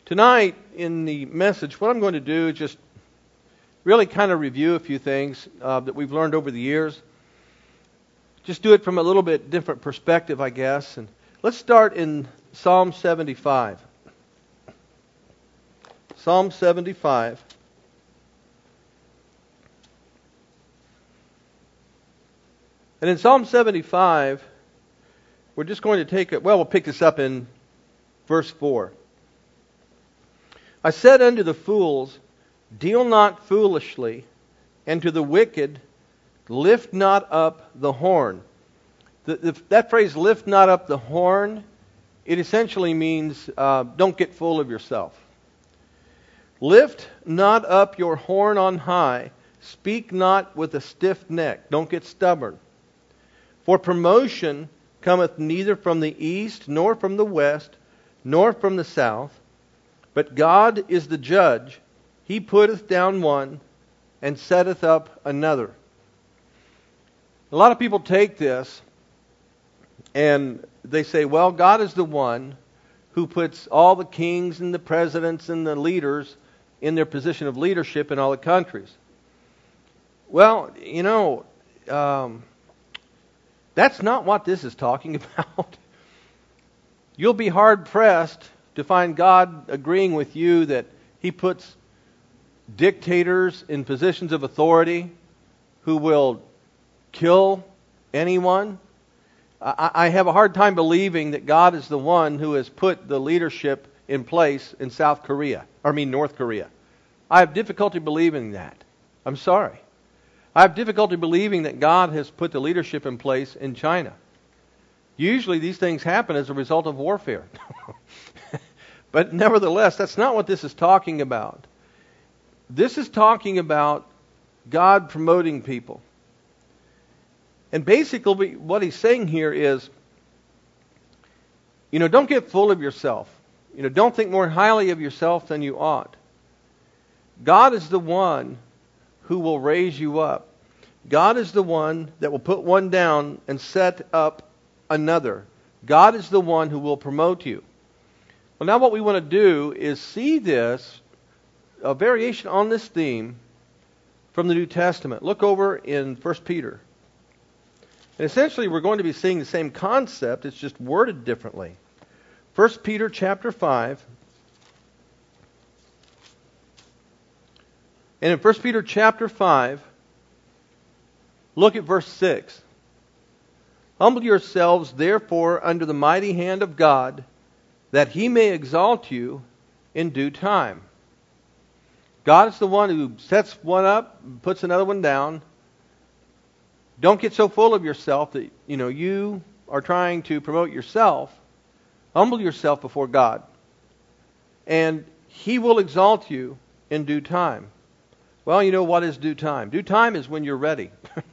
Tonight in the message, what I'm going to do is just really kind of review a few things that we've learned over the years. Just do it from a little bit different perspective, I guess. And let's start in Psalm 75. Psalm 75. And in Psalm 75, we're just going to we'll pick this up in verse 4. I said unto the fools, deal not foolishly, and to the wicked, lift not up the horn. That phrase, lift not up the horn, it essentially means don't get full of yourself. Lift not up your horn on high, speak not with a stiff neck, don't get stubborn. For promotion cometh neither from the east, nor from the west, nor from the south, but God is the judge. He putteth down one, and setteth up another. A lot of people take this, and they say, well, God is the one who puts all the kings and the presidents and the leaders in their position of leadership in all the countries. Well, that's not what this is talking about. You'll be hard-pressed to find God agreeing with you that He puts dictators in positions of authority who will kill anyone. I have a hard time believing that God is the one who has put the leadership in place in North Korea. I have difficulty believing that. I'm sorry. I have difficulty believing that God has put the leadership in place in China. Usually these things happen as a result of warfare. But nevertheless, that's not what this is talking about. This is talking about God promoting people. And basically what he's saying here is, don't get full of yourself. Don't think more highly of yourself than you ought. God is the one who will raise you up. God is the one that will put one down and set up another. God is the one who will promote you. Well, now what we want to do is see this, a variation on this theme from the New Testament. Look over in 1 Peter. And essentially we're going to be seeing the same concept, it's just worded differently. 1 Peter chapter 5. And in 1 Peter chapter 5, look at verse 6. Humble yourselves, therefore, under the mighty hand of God, that He may exalt you in due time. God is the one who sets one up, puts another one down. Don't get so full of yourself that you are trying to promote yourself. Humble yourself before God, and He will exalt you in due time. Well, what is due time? Due time is when you're ready.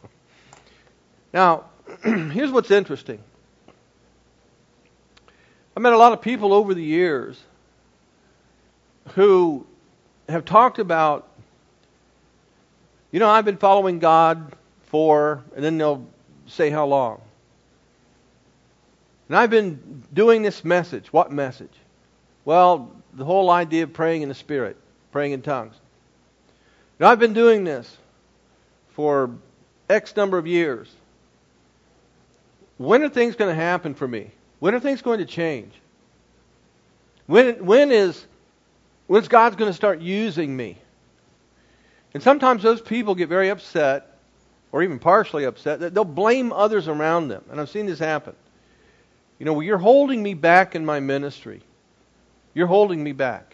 Now, here's what's interesting. I've met a lot of people over the years who have talked about, I've been following God for, and then they'll say how long. And I've been doing this message. What message? Well, the whole idea of praying in the Spirit, praying in tongues. Now, I've been doing this for X number of years. When are things going to happen for me? When are things going to change? When's God going to start using me? And sometimes those people get very upset, or even partially upset, that they'll blame others around them. And I've seen this happen. Well, you're holding me back in my ministry. You're holding me back.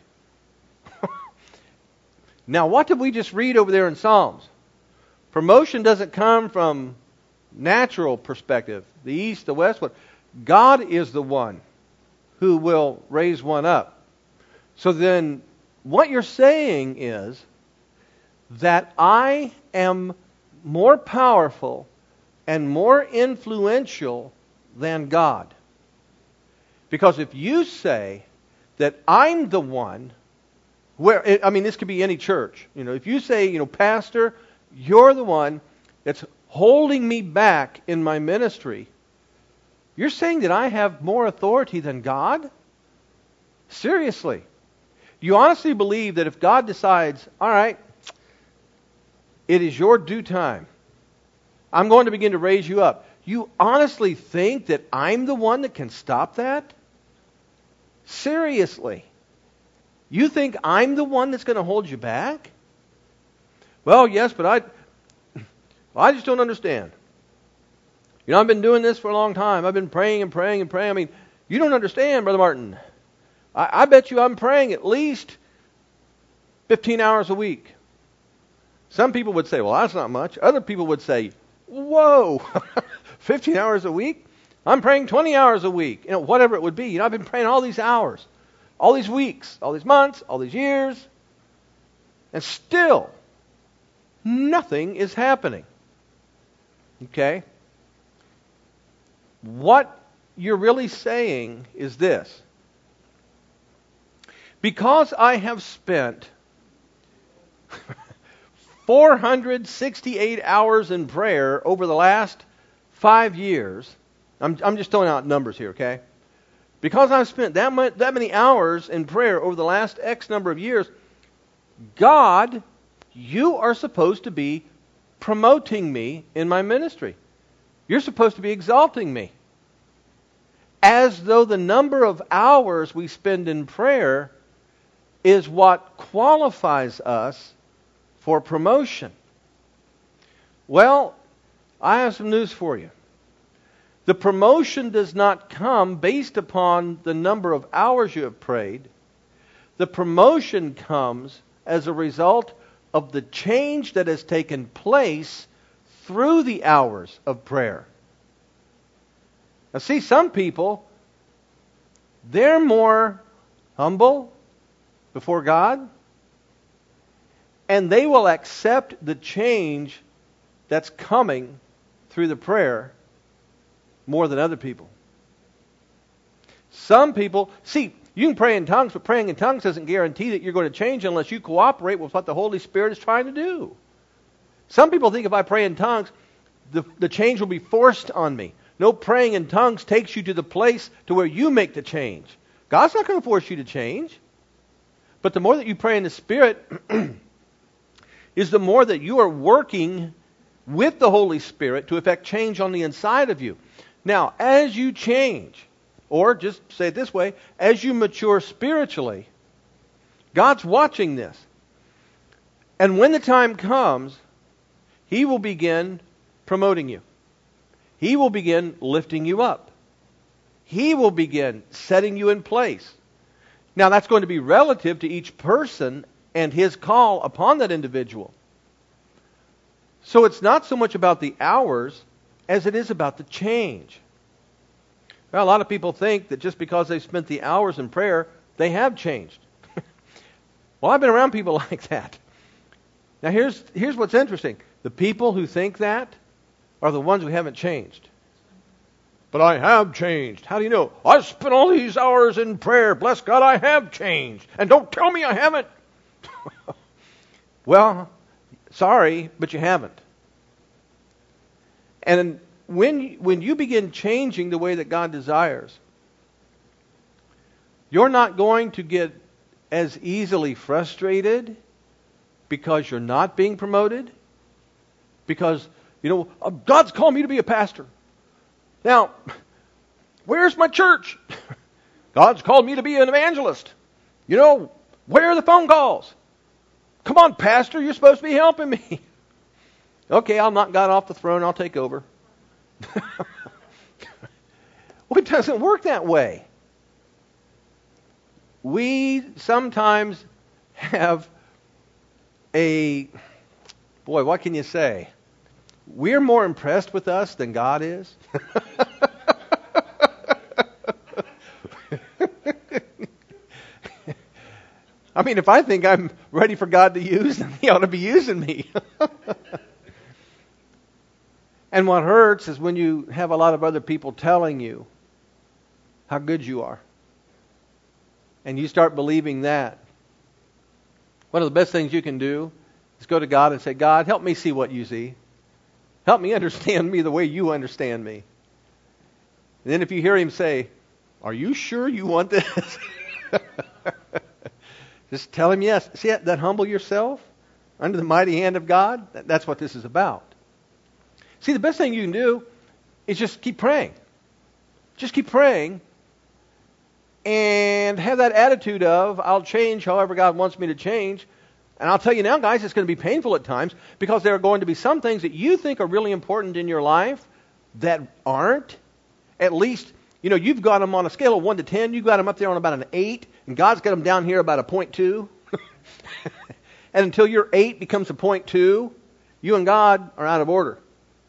Now, what did we just read over there in Psalms? Promotion doesn't come from natural perspective, the east, the west. God is the one who will raise one up. So then, what you're saying is that I am more powerful and more influential than God. Because if you say that I'm the one, this could be any church. If you say, Pastor, you're the one that's holding me back in my ministry, you're saying that I have more authority than God? Seriously. Do you honestly believe that if God decides, all right, it is your due time, I'm going to begin to raise you up, you honestly think that I'm the one that can stop that? Seriously? You think I'm the one that's going to hold you back? Well, yes, but I just don't understand. You know, I've been doing this for a long time. I've been praying and praying and praying. I mean, you don't understand, Brother Martin. I bet you I'm praying at least 15 hours a week. Some people would say, well, that's not much. Other people would say, whoa, 15 hours a week? I'm praying 20 hours a week. You know, whatever it would be. You know, I've been praying all these hours, all these weeks, all these months, all these years, and still nothing is happening. Okay? What you're really saying is this. Because I have spent 468 hours in prayer over the last 5 years, I'm just throwing out numbers here, okay? Because I've spent that many hours in prayer over the last X number of years, God, you are supposed to be promoting me in my ministry. You're supposed to be exalting me. As though the number of hours we spend in prayer is what qualifies us for promotion. Well, I have some news for you. The promotion does not come based upon the number of hours you have prayed. The promotion comes as a result of the change that has taken place through the hours of prayer. Now see, some people, they're more humble before God, and they will accept the change that's coming through the prayer more than other people. Some people, see, you can pray in tongues, but praying in tongues doesn't guarantee that you're going to change unless you cooperate with what the Holy Spirit is trying to do. Some people think if I pray in tongues, the change will be forced on me. No, praying in tongues takes you to the place to where you make the change. God's not going to force you to change. But the more that you pray in the Spirit is the more that you are working with the Holy Spirit to effect change on the inside of you. Now, as you change, or just say it this way, as you mature spiritually, God's watching this. And when the time comes, He will begin promoting you. He will begin lifting you up. He will begin setting you in place. Now, that's going to be relative to each person and his call upon that individual. So it's not so much about the hours as it is about the change. Well, a lot of people think that just because they've spent the hours in prayer, they have changed. Well, I've been around people like that. Now, here's what's interesting. The people who think that are the ones who haven't changed. But I have changed. How do you know? I've spent all these hours in prayer. Bless God, I have changed. And don't tell me I haven't. Well, sorry, but you haven't. And when you begin changing the way that God desires, you're not going to get as easily frustrated because you're not being promoted. Because, God's called me to be a pastor. Now, where's my church? God's called me to be an evangelist. Where are the phone calls? Come on, pastor, you're supposed to be helping me. Okay, I'll knock God off the throne, I'll take over. Well, it doesn't work that way. We sometimes have what can you say? We're more impressed with us than God is. I mean, if I think I'm ready for God to use, then He ought to be using me. And what hurts is when you have a lot of other people telling you how good you are. And you start believing that. One of the best things you can do is go to God and say, God, help me see what you see. Help me understand me the way you understand me. And then if you hear Him say, are you sure you want this? Just tell him yes. See that humble yourself under the mighty hand of God? That's what this is about. See, the best thing you can do is just keep praying. Just keep praying and have that attitude of, I'll change however God wants me to change. And I'll tell you now, guys, it's going to be painful at times because there are going to be some things that you think are really important in your life that aren't. At least, you've got them on a scale of 1 to 10. You've got them up there on about an 8. And God's got them down here about a 0.2. And until your 8 becomes a 0.2, you and God are out of order.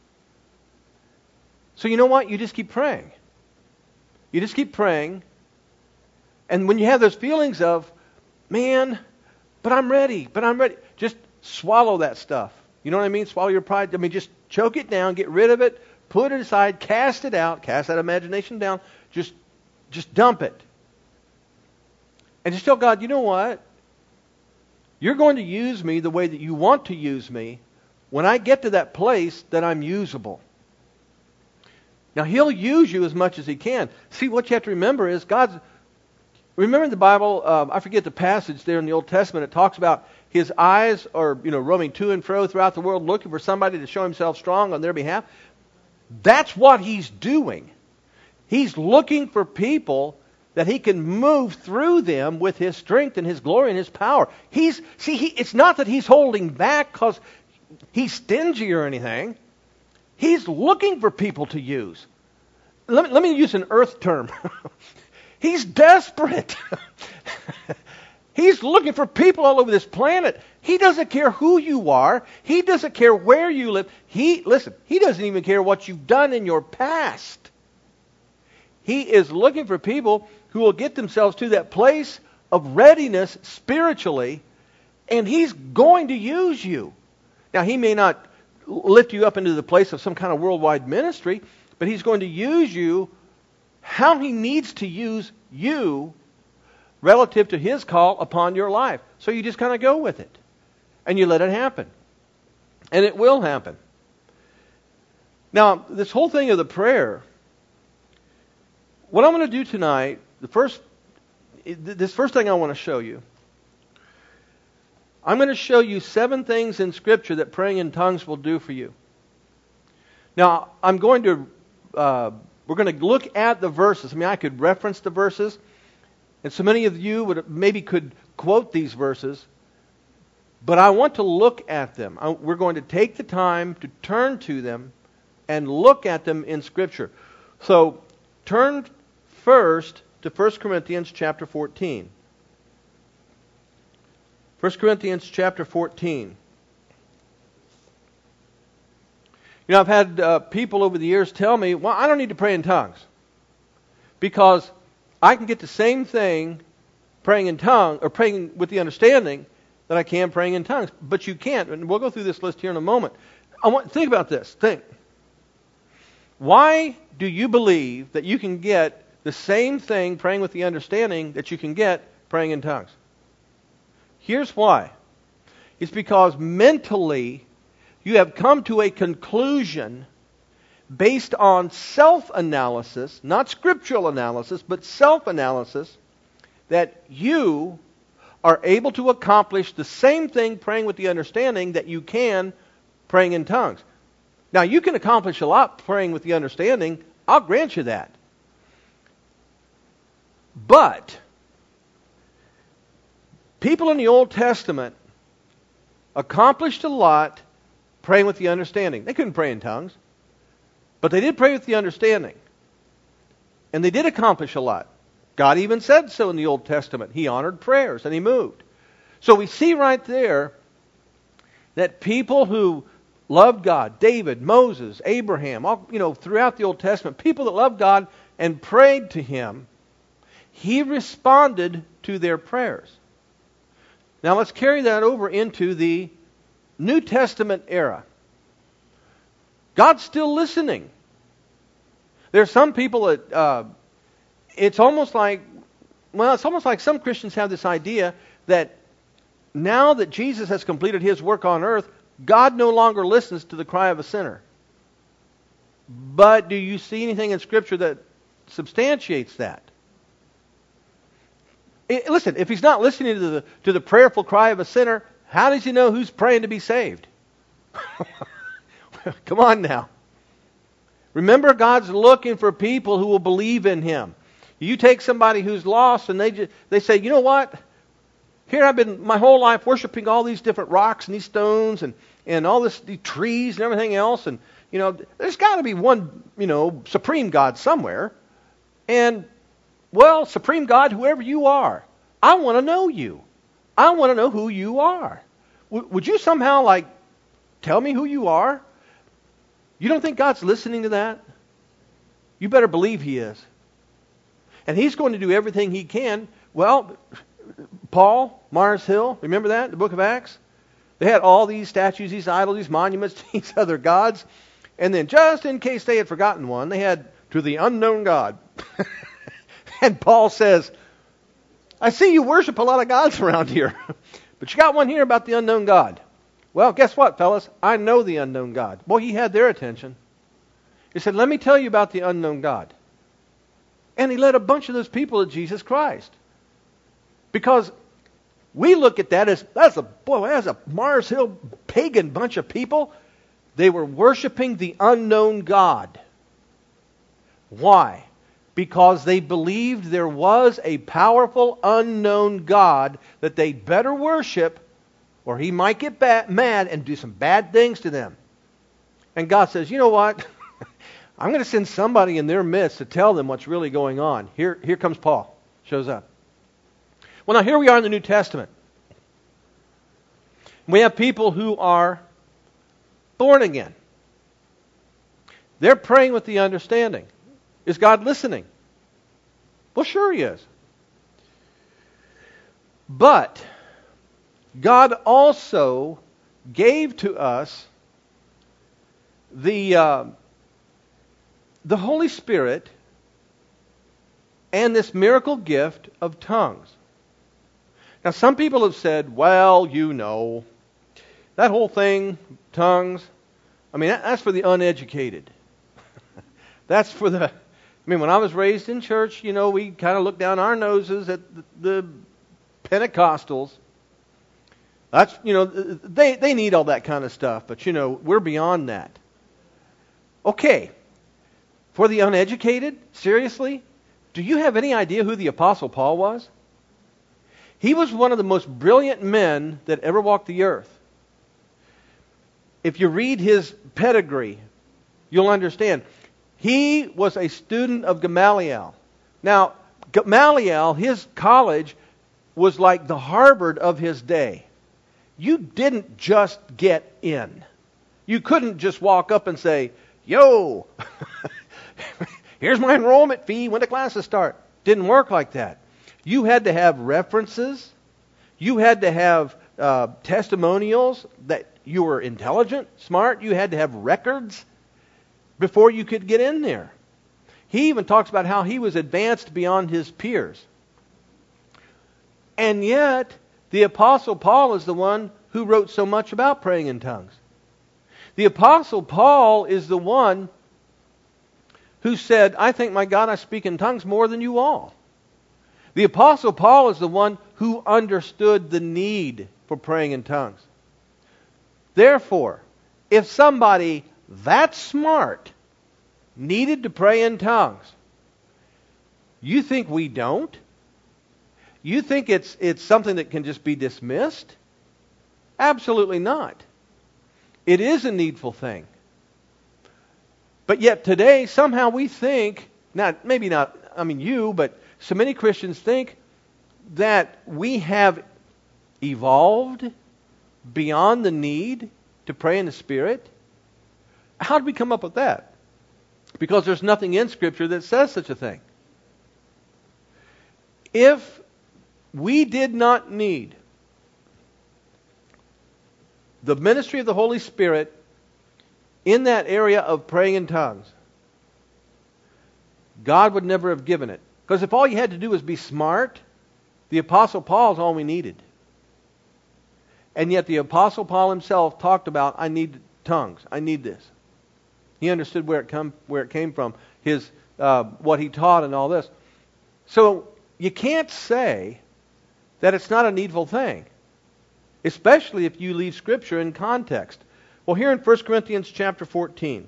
So you know what? You just keep praying. You just keep praying. And when you have those feelings of, man, but I'm ready, just swallow that stuff. You know what I mean? Swallow your pride. Just choke it down, get rid of it, put it aside, cast it out, cast that imagination down, just dump it. And just tell God, you know what? You're going to use me the way that you want to use me when I get to that place that I'm usable. Now, He'll use you as much as He can. See, what you have to remember is remember in the Bible, I forget the passage there in the Old Testament, it talks about His eyes are, roaming to and fro throughout the world looking for somebody to show Himself strong on their behalf. That's what He's doing. He's looking for people that He can move through them with His strength and His glory and His power. It's not that He's holding back because He's stingy or anything. He's looking for people to use. Let me use an earth term. He's desperate. He's looking for people all over this planet. He doesn't care who you are. He doesn't care where you live. He doesn't even care what you've done in your past. He is looking for people who will get themselves to that place of readiness spiritually, and He's going to use you. Now, He may not lift you up into the place of some kind of worldwide ministry, but He's going to use you how He needs to use you relative to His call upon your life. So you just kind of go with it. And you let it happen. And it will happen. Now, this whole thing of the prayer, what I'm going to do tonight, this first thing I want to show you, I'm going to show you 7 things in Scripture that praying in tongues will do for you. Now, we're going to look at the verses. I could reference the verses, and so many of you could quote these verses, but I want to look at them. We're going to take the time to turn to them and look at them in Scripture. So, turn first to 1 Corinthians chapter 14. 1 Corinthians chapter 14. I've had people over the years tell me, well, I don't need to pray in tongues because I can get the same thing praying in tongues or praying with the understanding that I can praying in tongues. But you can't. And we'll go through this list here in a moment. Think about this. Think. Why do you believe that you can get the same thing praying with the understanding that you can get praying in tongues? Here's why. It's because mentally you have come to a conclusion based on self-analysis, not scriptural analysis, but self-analysis, that you are able to accomplish the same thing praying with the understanding that you can praying in tongues. Now, you can accomplish a lot praying with the understanding. I'll grant you that. But people in the Old Testament accomplished a lot praying with the understanding. They couldn't pray in tongues, but they did pray with the understanding. And they did accomplish a lot. God even said so in the Old Testament. He honored prayers and He moved. So we see right there that people who loved God, David, Moses, Abraham, throughout the Old Testament, people that loved God and prayed to Him, He responded to their prayers. Now let's carry that over into the New Testament era. God's still listening. There are some people that it's almost like some Christians have this idea that now that Jesus has completed His work on earth, God no longer listens to the cry of a sinner. But do you see anything in Scripture that substantiates that? Listen, if he's not listening to the prayerful cry of a sinner, how does he know who's praying to be saved? Come on now. Remember, God's looking for people who will believe in Him. You take somebody who's lost and they say, you know what? Here I've been my whole life worshiping all these different rocks and these stones and all these trees and everything else. And, there's got to be one, supreme God somewhere. And, well, supreme God, whoever you are, I want to know you. I want to know who you are. Would you somehow, tell me who you are? You don't think God's listening to that? You better believe He is. And He's going to do everything He can. Well, Paul, Mars Hill, remember that, the book of Acts? They had all these statues, these idols, these monuments to these other gods. And then just in case they had forgotten one, they had to the unknown God. And Paul says, I see you worship a lot of gods around here, but you got one here about the unknown God. Well, guess what, fellas? I know the unknown God. Boy, he had their attention. He said, let me tell you about the unknown God. And he led a bunch of those people to Jesus Christ. Because we look at that as, that's a Mars Hill pagan bunch of people. They were worshiping the unknown God. Why? Because they believed there was a powerful unknown God that they'd better worship, or He might get mad and do some bad things to them. And God says, you know what? I'm going to send somebody in their midst to tell them what's really going on. Here comes Paul. Shows up. Well, now here we are in the New Testament. We have people who are born again. They're praying with the understanding. Is God listening? Well, sure He is. But God also gave to us the Holy Spirit and this miracle gift of tongues. Now, some people have said, well, that whole thing, tongues, that's for the uneducated. That's for when I was raised in church, we kind of looked down our noses at the Pentecostals. That's, they need all that kind of stuff, but, we're beyond that. Okay, for the uneducated, seriously, do you have any idea who the Apostle Paul was? He was one of the most brilliant men that ever walked the earth. If you read his pedigree, you'll understand. He was a student of Gamaliel. Now, Gamaliel, his college, was like the Harvard of his day. You didn't just get in. You couldn't just walk up and say, yo, here's my enrollment fee, when do classes start? Didn't work like that. You had to have references. You had to have testimonials that you were intelligent, smart. You had to have records before you could get in there. He even talks about how he was advanced beyond his peers. And yet, the Apostle Paul is the one who wrote so much about praying in tongues. The Apostle Paul is the one who said, I thank my God I speak in tongues more than you all. The Apostle Paul is the one who understood the need for praying in tongues. Therefore, if somebody that smart needed to pray in tongues, you think we don't? You think it's something that can just be dismissed? Absolutely not. It is a needful thing. But yet today, somehow we think, but so many Christians think that we have evolved beyond the need to pray in the Spirit. How did we come up with that? Because there's nothing in Scripture that says such a thing. If we did not need the ministry of the Holy Spirit in that area of praying in tongues, God would never have given it. Because if all you had to do was be smart, the Apostle Paul is all we needed. And yet the Apostle Paul himself talked about, I need tongues. I need this. He understood where it came from, his what he taught and all this. So you can't say that it's not a needful thing, especially if you leave Scripture in context. Well, here in 1 Corinthians chapter 14,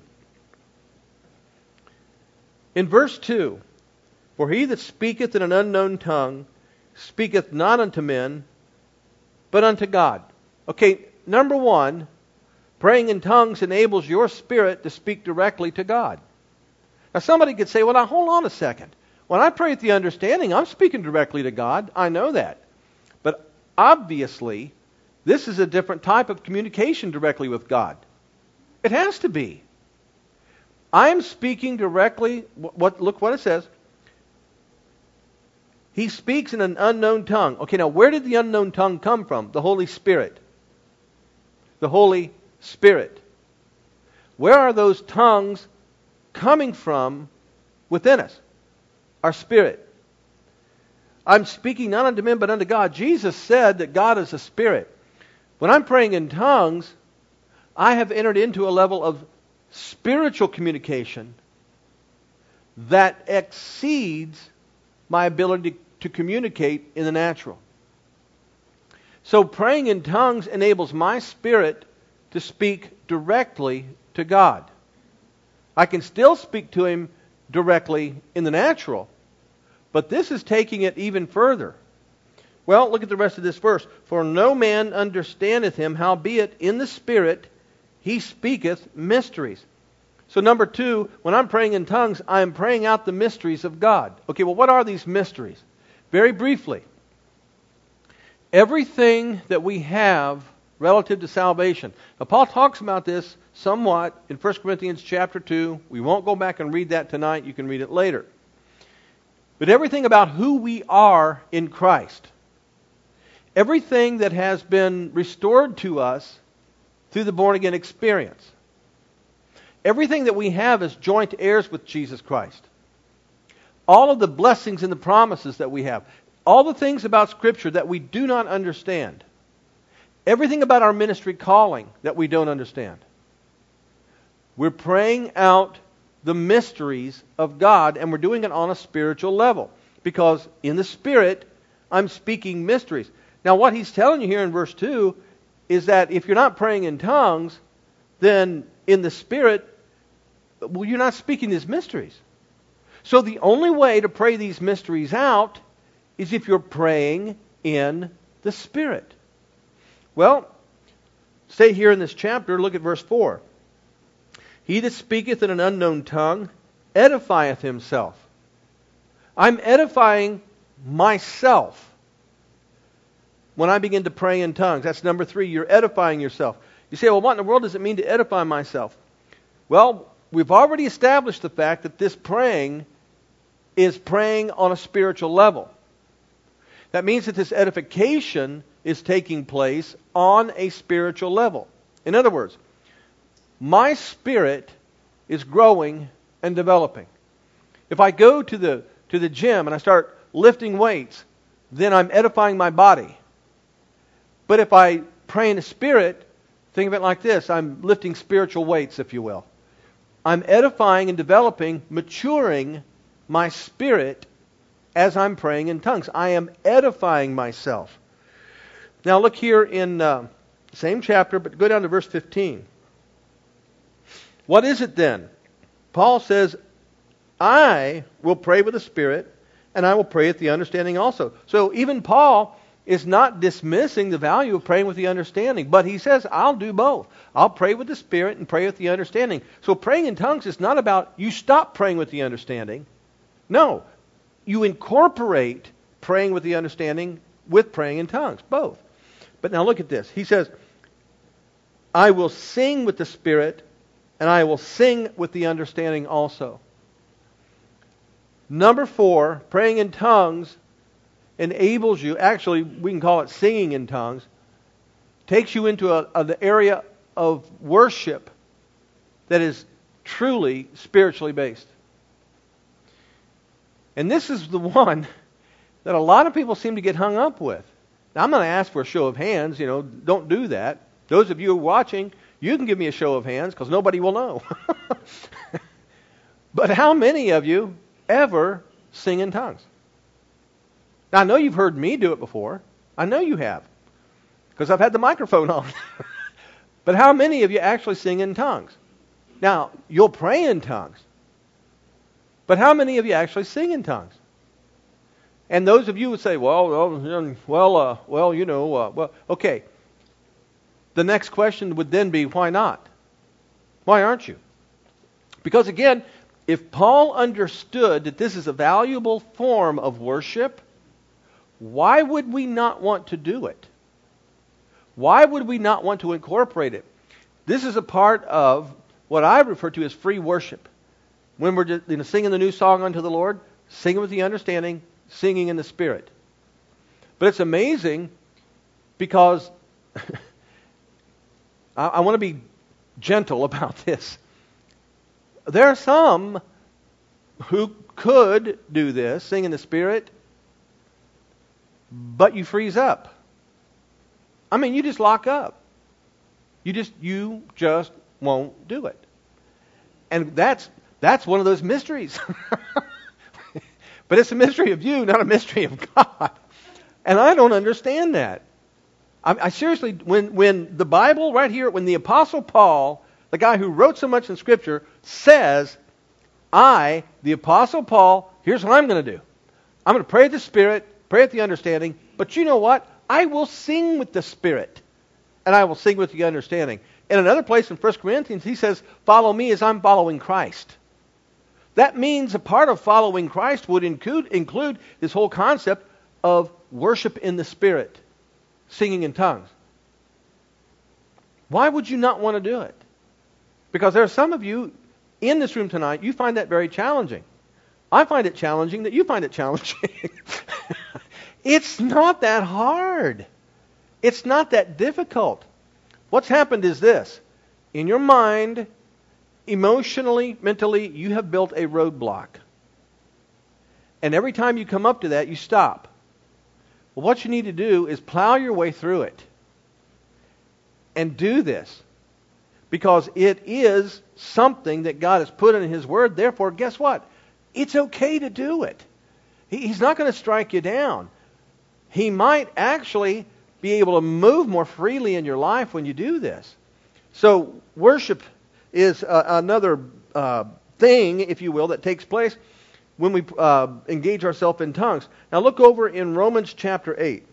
in verse 2, for he that speaketh in an unknown tongue speaketh not unto men, but unto God. Okay, number one, praying in tongues enables your spirit to speak directly to God. Now somebody could say, well, now hold on a second. When I pray with the understanding, I'm speaking directly to God. I know that. But obviously, this is a different type of communication directly with God. It has to be. I am speaking directly, look what it says. He speaks in an unknown tongue. Okay, now where did the unknown tongue come from? The Holy Spirit. The Holy Spirit. Where are those tongues coming from within us? Our spirit. I'm speaking not unto men but unto God. Jesus said that God is a spirit. When I'm praying in tongues, I have entered into a level of spiritual communication that exceeds my ability to communicate in the natural. So praying in tongues enables my spirit to speak directly to God. I can still speak to Him directly in the natural, but this is taking it even further. Well, look at the rest of this verse. For no man understandeth Him, howbeit in the Spirit He speaketh mysteries. So number two, when I'm praying in tongues, I am praying out the mysteries of God. Okay, well, what are these mysteries? Very briefly, everything that we have relative to salvation. Now, Paul talks about this somewhat in 1 Corinthians chapter 2. We won't go back and read that tonight. You can read it later. But everything about who we are in Christ, everything that has been restored to us through the born-again experience, everything that we have as joint heirs with Jesus Christ, all of the blessings and the promises that we have, all the things about Scripture that we do not understand, everything about our ministry calling that we don't understand. We're praying out the mysteries of God, and we're doing it on a spiritual level. Because in the Spirit, I'm speaking mysteries. Now what he's telling you here in verse 2 is that if you're not praying in tongues, then in the Spirit, well, you're not speaking these mysteries. So the only way to pray these mysteries out is if you're praying in the Spirit. Well, stay here in this chapter, look at verse 4. He that speaketh in an unknown tongue edifieth himself. I'm edifying myself when I begin to pray in tongues. That's number 3. You're edifying yourself. You say, well, what in the world does it mean to edify myself? Well, we've already established the fact that this praying is praying on a spiritual level. That means that this edification is taking place on a spiritual level. In other words, my spirit is growing and developing. If I go to the gym and I start lifting weights, then I'm edifying my body. But if I pray in the Spirit, think of it like this. I'm lifting spiritual weights, if you will. I'm edifying and developing, maturing my spirit as I'm praying in tongues. I am edifying myself. Now look here in same chapter, but go down to verse 15. What is it then? Paul says, I will pray with the Spirit, and I will pray with the understanding also. So even Paul is not dismissing the value of praying with the understanding, but he says, I'll do both. I'll pray with the Spirit and pray with the understanding. So praying in tongues is not about you stop praying with the understanding. No, you incorporate praying with the understanding with praying in tongues, both. But now look at this. He says, I will sing with the Spirit, and I will sing with the understanding also. Number 4, praying in tongues enables you, actually we can call it singing in tongues, takes you into an area of worship that is truly spiritually based. And this is the one that a lot of people seem to get hung up with. Now I'm going to ask for a show of hands, don't do that. Those of you watching, you can give me a show of hands because nobody will know. But how many of you ever sing in tongues? Now I know you've heard me do it before. I know you have, because I've had the microphone on. But how many of you actually sing in tongues? Now, you'll pray in tongues. But how many of you actually sing in tongues? And those of you who say, okay. The next question would then be, why not? Why aren't you? Because again, if Paul understood that this is a valuable form of worship, why would we not want to do it? Why would we not want to incorporate it? This is a part of what I refer to as free worship. When we're just, singing the new song unto the Lord, singing with the understanding, singing in the Spirit. But it's amazing because I want to be gentle about this. There are some who could do this, sing in the Spirit, but you freeze up. I mean, you just lock up. You just won't do it. And that's one of those mysteries. But it's a mystery of you, not a mystery of God. And I don't understand that. I seriously, when the Bible right here, when the Apostle Paul, the guy who wrote so much in Scripture, says, the Apostle Paul, here's what I'm going to do. I'm going to pray at the Spirit, pray at the understanding, but you know what? I will sing with the Spirit, and I will sing with the understanding. In another place in 1 Corinthians, he says, follow me as I'm following Christ. That means a part of following Christ would include this whole concept of worship in the Spirit, singing in tongues. Why would you not want to do it? Because there are some of you in this room tonight, you find that very challenging. I find it challenging that you find it challenging. It's not that hard. It's not that difficult. What's happened is this. In your mind, emotionally, mentally, you have built a roadblock. And every time you come up to that, you stop. Well, what you need to do is plow your way through it. And do this. Because it is something that God has put in His Word. Therefore, guess what? It's okay to do it. He's not going to strike you down. He might actually be able to move more freely in your life when you do this. So, worship is another thing, if you will, that takes place when we engage ourselves in tongues. Now look over in Romans chapter 8.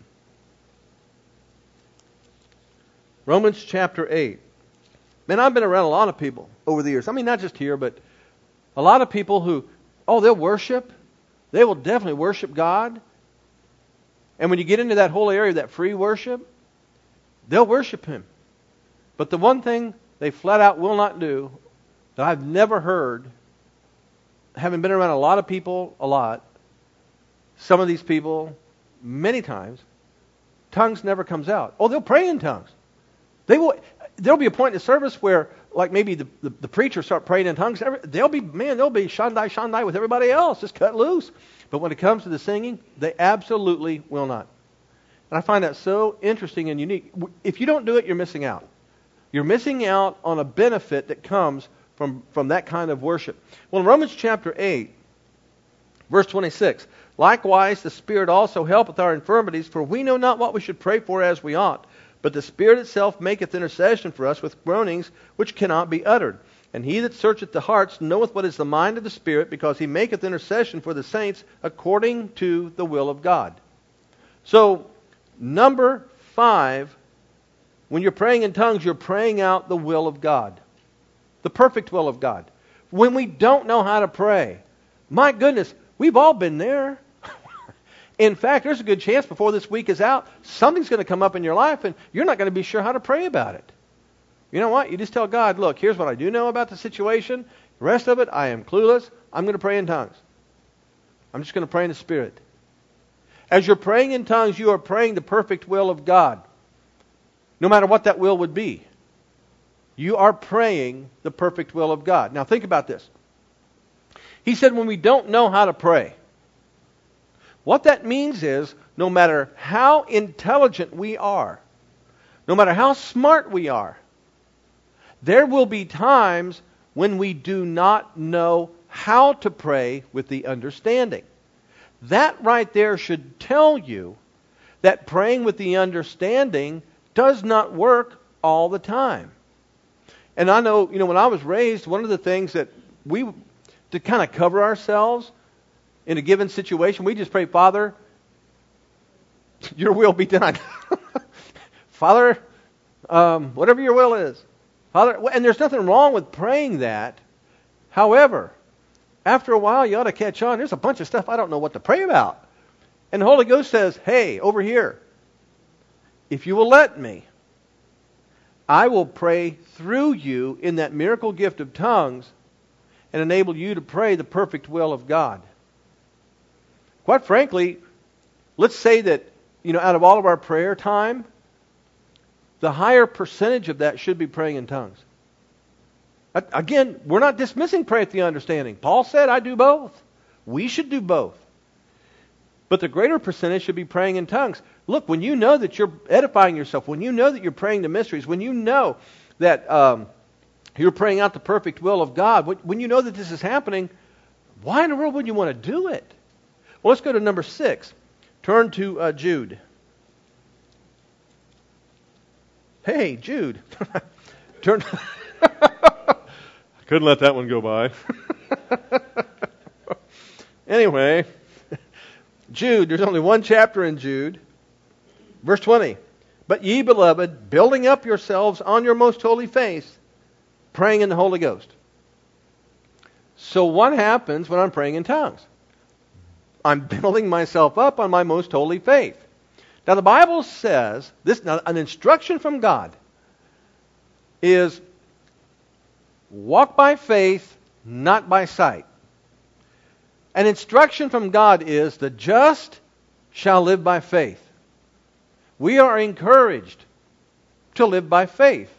Romans chapter 8. Man, I've been around a lot of people over the years. I mean, not just here, but a lot of people who, they'll worship. They will definitely worship God. And when you get into that whole area of that free worship, they'll worship Him. But the one thing they flat out will not do, that I've never heard, having been around a lot of people a lot, some of these people, many times, tongues never comes out. They'll pray in tongues. There'll be a point in the service where, like maybe the preacher start praying in tongues. They'll be shandai, shandai with everybody else, just cut loose. But when it comes to the singing, they absolutely will not. And I find that so interesting and unique. If you don't do it, you're missing out. You're missing out on a benefit that comes from that kind of worship. Well, in Romans chapter 8, verse 26, likewise the Spirit also helpeth our infirmities, for we know not what we should pray for as we ought. But the Spirit itself maketh intercession for us with groanings which cannot be uttered. And He that searcheth the hearts knoweth what is the mind of the Spirit, because He maketh intercession for the saints according to the will of God. So, number 5, when you're praying in tongues, you're praying out the will of God. The perfect will of God. When we don't know how to pray, my goodness, we've all been there. In fact, there's a good chance before this week is out, something's going to come up in your life and you're not going to be sure how to pray about it. You know what? You just tell God, look, here's what I do know about the situation. The rest of it, I am clueless. I'm going to pray in tongues. I'm just going to pray in the Spirit. As you're praying in tongues, you are praying the perfect will of God. No matter what that will would be. You are praying the perfect will of God. Now think about this. He said when we don't know how to pray, what that means is no matter how intelligent we are, no matter how smart we are, there will be times when we do not know how to pray with the understanding. That right there should tell you that praying with the understanding does not work all the time. And I know, when I was raised, one of the things that to kind of cover ourselves in a given situation, we just pray, Father, your will be done. Father, whatever your will is. Father, and there's nothing wrong with praying that. However, after a while, you ought to catch on. There's a bunch of stuff I don't know what to pray about. And the Holy Ghost says, hey, over here, if you will let me, I will pray through you in that miracle gift of tongues and enable you to pray the perfect will of God. Quite frankly, let's say that, out of all of our prayer time, the higher percentage of that should be praying in tongues. Again, we're not dismissing prayer with the understanding. Paul said, I do both. We should do both. But the greater percentage should be praying in tongues. Look, when you know that you're edifying yourself, when you know that you're praying the mysteries, when you know that you're praying out the perfect will of God, when you know that this is happening, why in the world would you want to do it? Well, let's go to number 6. Turn to Jude. Hey, Jude. Turn. Couldn't let that one go by. Anyway, Jude, there's only one chapter in Jude. Verse 20. But ye, beloved, building up yourselves on your most holy faith, praying in the Holy Ghost. So what happens when I'm praying in tongues? I'm building myself up on my most holy faith. Now the Bible says, an instruction from God is walk by faith, not by sight. An instruction from God is the just shall live by faith. We are encouraged to live by faith.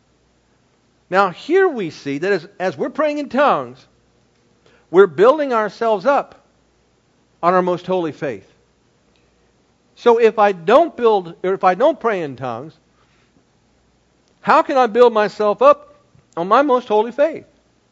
Now here we see that as we're praying in tongues, we're building ourselves up on our most holy faith. So if I don't pray in tongues, how can I build myself up on my most holy faith?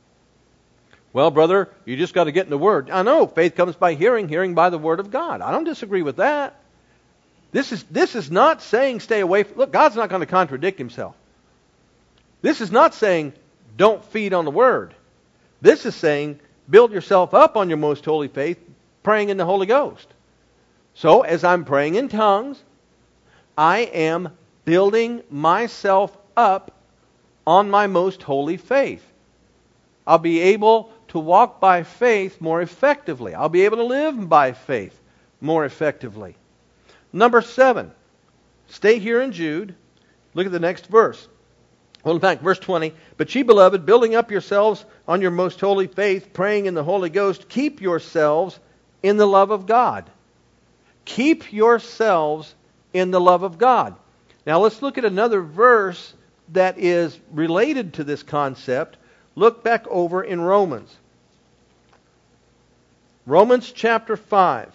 Well, brother, you just got to get in the Word. I know, faith comes by hearing, hearing by the Word of God. I don't disagree with that. This is not saying stay away from... Look, God's not going to contradict Himself. This is not saying don't feed on the Word. This is saying build yourself up on your most holy faith, praying in the Holy Ghost. So, as I'm praying in tongues, I am building myself up on my most holy faith. I'll be able to walk by faith more effectively. I'll be able to live by faith more effectively. Number 7. Stay here in Jude. Look at the next verse. Well, in fact, verse 20. But ye, beloved, building up yourselves on your most holy faith, praying in the Holy Ghost, keep yourselves in the love of God. Keep yourselves in the love of God. Now let's look at another verse that is related to this concept. Look back over in Romans. Romans chapter 5.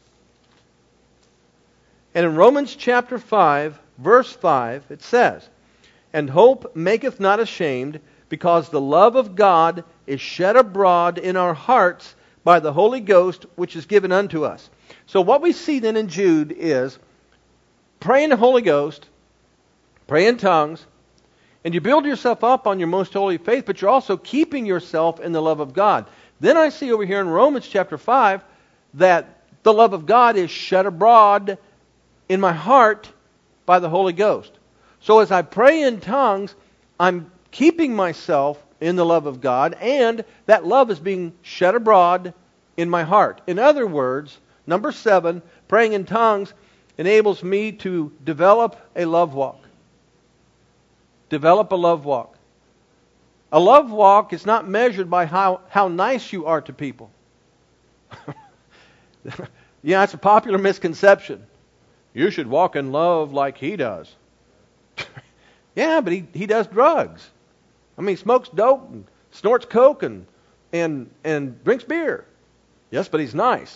And in Romans chapter 5, verse 5, it says, And hope maketh not ashamed, because the love of God is shed abroad in our hearts by the Holy Ghost, which is given unto us. So what we see then in Jude is pray in the Holy Ghost, pray in tongues, and you build yourself up on your most holy faith, but you're also keeping yourself in the love of God. Then I see over here in Romans chapter 5 that the love of God is shed abroad in my heart by the Holy Ghost. So as I pray in tongues, I'm keeping myself in the love of God, and that love is being shed abroad in my heart. In other words, number 7, praying in tongues enables me to develop a love walk. Develop a love walk. A love walk is not measured by how nice you are to people. Yeah, it's a popular misconception. You should walk in love like he does. Yeah, but he does drugs. I mean, he smokes dope and snorts coke and drinks beer. Yes, but he's nice.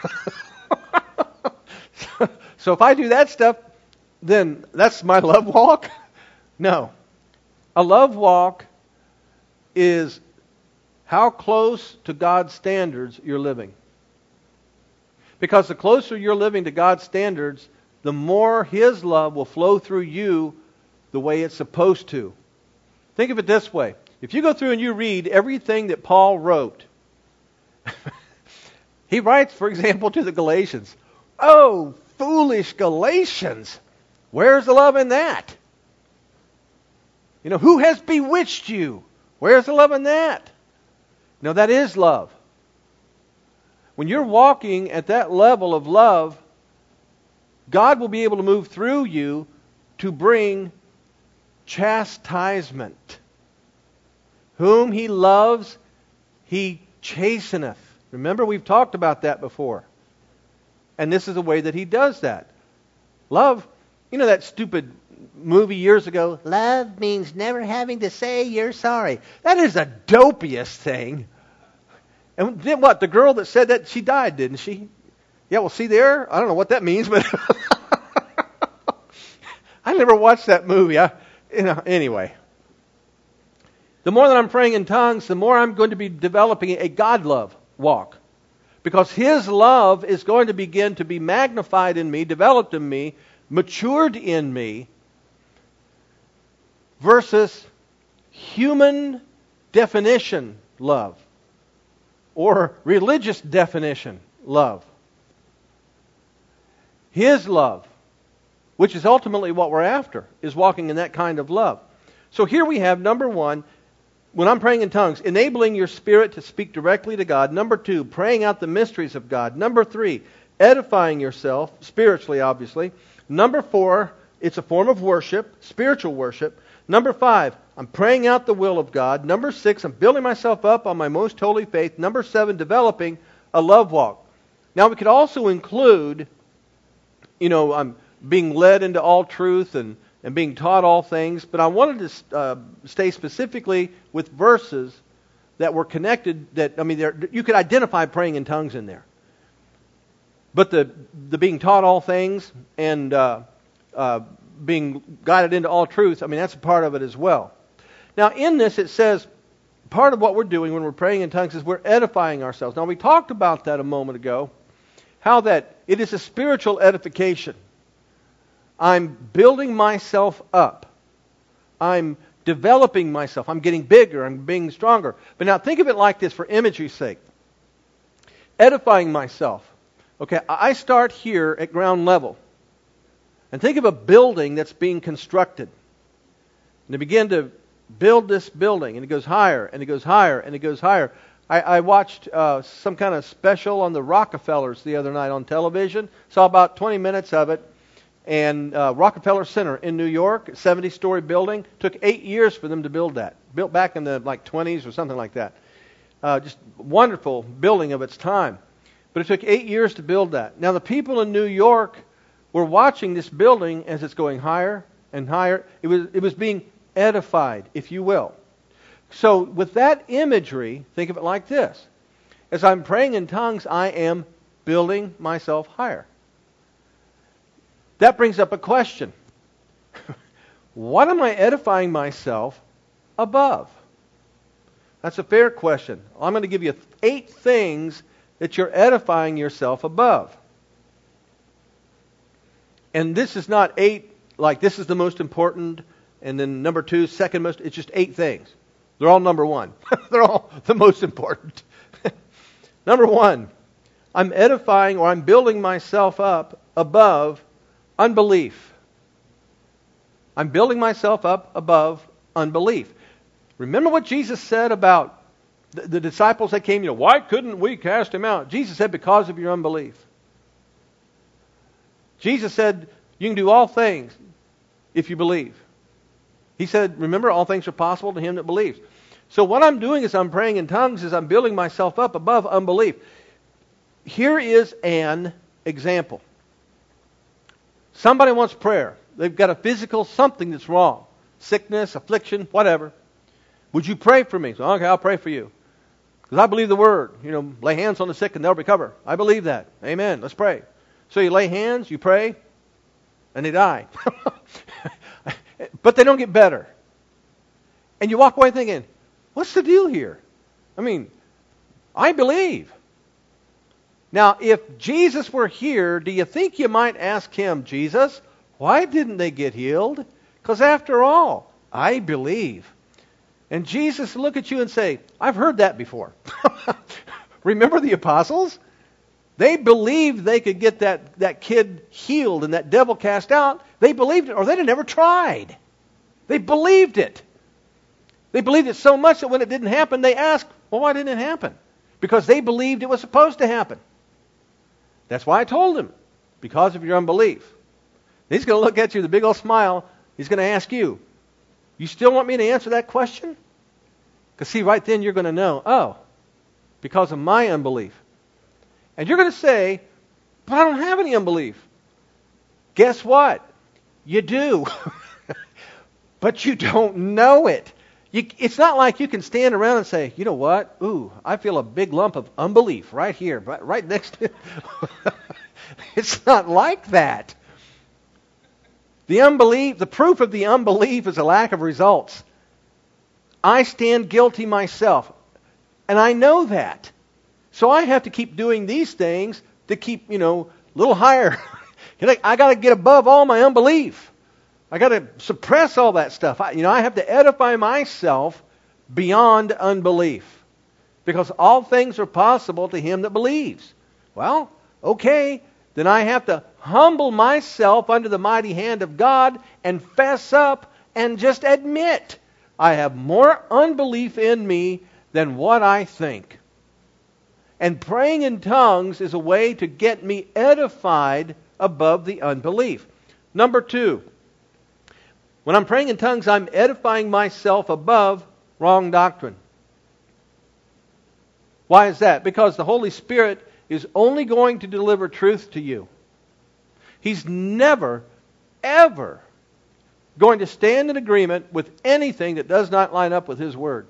So if I do that stuff, then that's my love walk? No. A love walk is how close to God's standards you're living. Because the closer you're living to God's standards, the more His love will flow through you the way it's supposed to. Think of it this way. If you go through and you read everything that Paul wrote, he writes, for example, to the Galatians, "Oh, foolish Galatians, where's the love in that? Who has bewitched you? Where's the love in that?" No, that is love. When you're walking at that level of love, God will be able to move through you to bring chastisement. Whom He loves, He chasteneth. Remember, we've talked about that before. And this is the way that He does that. Love, that stupid movie years ago, love means never having to say you're sorry. That is the dopiest thing. And then what? The girl that said that, she died, didn't she? Yeah, well, see there? I don't know what that means, but I never watched that movie. Anyway. The more that I'm praying in tongues, the more I'm going to be developing a God love walk. Because His love is going to begin to be magnified in me, developed in me, matured in me, versus human definition love or religious definition love. His love, which is ultimately what we're after, is walking in that kind of love. So here we have, number one, when I'm praying in tongues, enabling your spirit to speak directly to God. Number two, praying out the mysteries of God. Number three, edifying yourself, spiritually obviously. Number four, it's a form of worship, spiritual worship. Number five, I'm praying out the will of God. Number six, I'm building myself up on my most holy faith. Number seven, developing a love walk. Now we could also include, I'm being led into all truth and being taught all things, but I wanted to stay specifically with verses that were connected, you could identify praying in tongues in there. But the being taught all things and being guided into all truth, that's a part of it as well. Now in this it says, part of what we're doing when we're praying in tongues is we're edifying ourselves. Now we talked about that a moment ago, how that it is a spiritual edification. I'm building myself up. I'm developing myself. I'm getting bigger. I'm being stronger. But now think of it like this for imagery's sake. Edifying myself. Okay, I start here at ground level. And think of a building that's being constructed. And they begin to build this building. And it goes higher, and it goes higher, and it goes higher. I watched some kind of special on the Rockefellers the other night on television. Saw about 20 minutes of it. And Rockefeller Center in New York, 70-story building. Took 8 years for them to build that. Built back in the 20s or something like that. Just wonderful building of its time. But it took 8 years to build that. Now the people in New York were watching this building as it's going higher and higher. It was being edified, if you will. So with that imagery, think of it like this. As I'm praying in tongues, I am building myself higher. That brings up a question. What am I edifying myself above? That's a fair question. I'm going to give you 8 things that you're edifying yourself above. And this is not 8, like this is the most important, and then number 2, second most. It's just 8 things. They're all number 1. They're all the most important. Number 1, I'm edifying or I'm building myself up above unbelief. I'm building myself up above unbelief. Remember what Jesus said about the disciples that came, why couldn't we cast him out? Jesus said, because of your unbelief. Jesus said, you can do all things if you believe. He said, remember, all things are possible to him that believes. So what I'm doing is I'm praying in tongues is I'm building myself up above unbelief. Here is an example. Somebody wants prayer. They've got a physical something that's wrong. Sickness, affliction, whatever. Would you pray for me? So, okay, I'll pray for you. Because I believe the word. Lay hands on the sick and they'll recover. I believe that. Amen. Let's pray. So you lay hands, you pray, and they die. But they don't get better. And you walk away thinking, what's the deal here? I believe. Now, if Jesus were here, do you think you might ask him, Jesus, why didn't they get healed? Because after all, I believe. And Jesus will look at you and say, I've heard that before. Remember the apostles? They believed they could get that kid healed and that devil cast out. They believed it, or they'd have never tried. They believed it. They believed it so much that when it didn't happen, they asked, well, why didn't it happen? Because they believed it was supposed to happen. That's why I told him, because of your unbelief. He's going to look at you with a big old smile. He's going to ask you, you still want me to answer that question? Because see, right then you're going to know, oh, because of my unbelief. And you're going to say, but I don't have any unbelief. Guess what? You do. But you don't know it. It's not like you can stand around and say, you know what? Ooh, I feel a big lump of unbelief right here, right next to it. It's not like that. The proof of the unbelief is a lack of results. I stand guilty myself, and I know that. So I have to keep doing these things to keep, a little higher. I got to get above all my unbelief. I got to suppress all that stuff. I have to edify myself beyond unbelief. Because all things are possible to him that believes. Well, okay, then I have to humble myself under the mighty hand of God and fess up and just admit I have more unbelief in me than what I think. And praying in tongues is a way to get me edified above the unbelief. Number 2, when I'm praying in tongues, I'm edifying myself above wrong doctrine. Why is that? Because the Holy Spirit is only going to deliver truth to you. He's never, ever going to stand in agreement with anything that does not line up with His Word.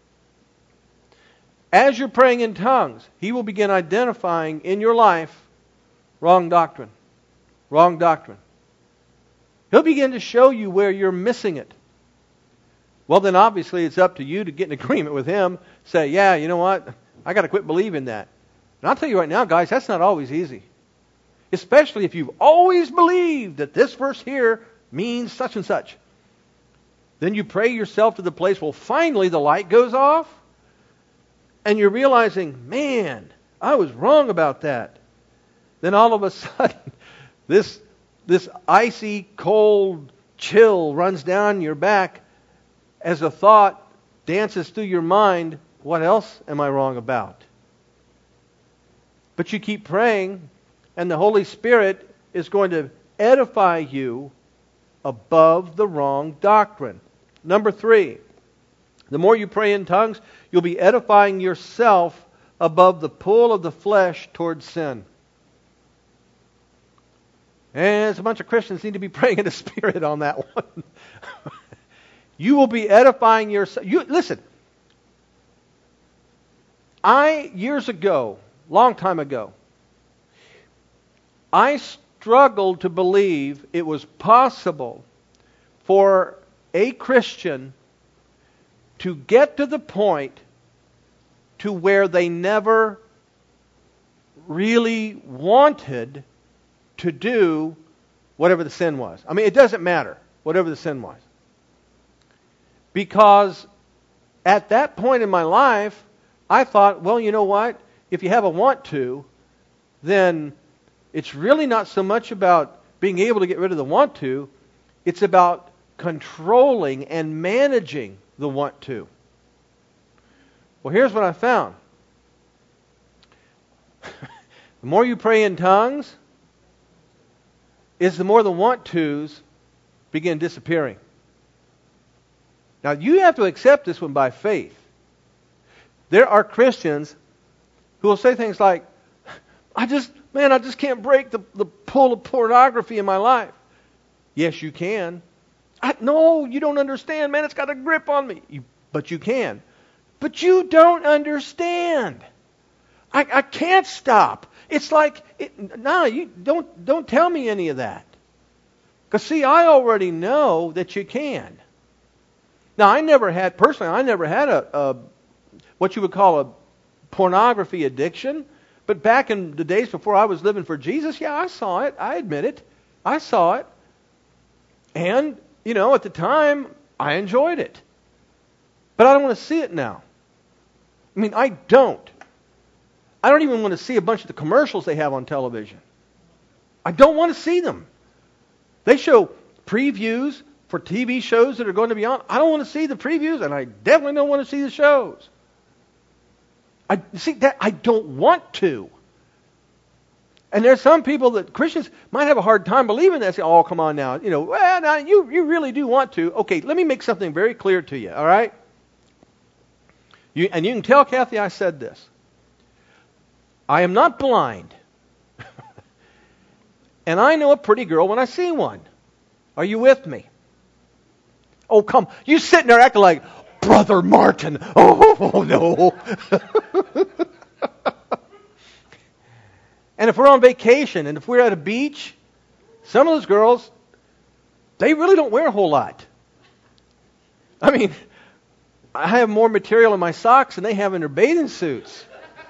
As you're praying in tongues, He will begin identifying in your life wrong doctrine. Wrong doctrine. He'll begin to show you where you're missing it. Well, then obviously it's up to you to get in agreement with Him. Say, yeah, you know what? I got to quit believing that. And I'll tell you right now, guys, that's not always easy. Especially if you've always believed that this verse here means such and such. Then you pray yourself to the place, well, finally the light goes off. And you're realizing, man, I was wrong about that. Then all of a sudden, this icy, cold chill runs down your back as a thought dances through your mind, what else am I wrong about? But you keep praying, and the Holy Spirit is going to edify you above the wrong doctrine. Number 3, the more you pray in tongues, you'll be edifying yourself above the pull of the flesh towards sin. And there's a bunch of Christians need to be praying in the Spirit on that one. You will be edifying yourself. Listen, years ago, long time ago, I struggled to believe it was possible for a Christian to get to the point to where they never really wanted to do whatever the sin was. I mean, it doesn't matter, whatever the sin was. Because at that point in my life, I thought, well, you know what? If you have a want to, then it's really not so much about being able to get rid of the want to. It's about controlling and managing the want to. Well, here's what I found. The more you pray in tongues, is the more the want tos begin disappearing. Now, you have to accept this one by faith. There are Christians who will say things like, I just can't break the pull of pornography in my life. Yes, you can. No, you don't understand, man. It's got a grip on me. But you can. But you don't understand. I can't stop. It's like, you don't tell me any of that. Because see, I already know that you can. Now, I never had a what you would call a pornography addiction, But back in the days before I was living for Jesus, yeah, I saw it. I admit it. I saw it. And, at the time, I enjoyed it. But I don't want to see it now. I mean, I don't. I don't even want to see a bunch of the commercials they have on television. I don't want to see them. They show previews for TV shows that are going to be on. I don't want to see the previews, and I definitely don't want to see the shows. I don't want to. And there's some people that Christians might have a hard time believing that. Say, oh, come on now. Well, now you really do want to. Okay, let me make something very clear to you, all right? And you can tell Kathy I said this. I am not blind. And I know a pretty girl when I see one. Are you with me? Oh, come. You sitting there acting like, Brother Martin. Oh, no. And if we're on vacation and if we're at a beach, some of those girls, they really don't wear a whole lot. I mean, I have more material in my socks than they have in their bathing suits.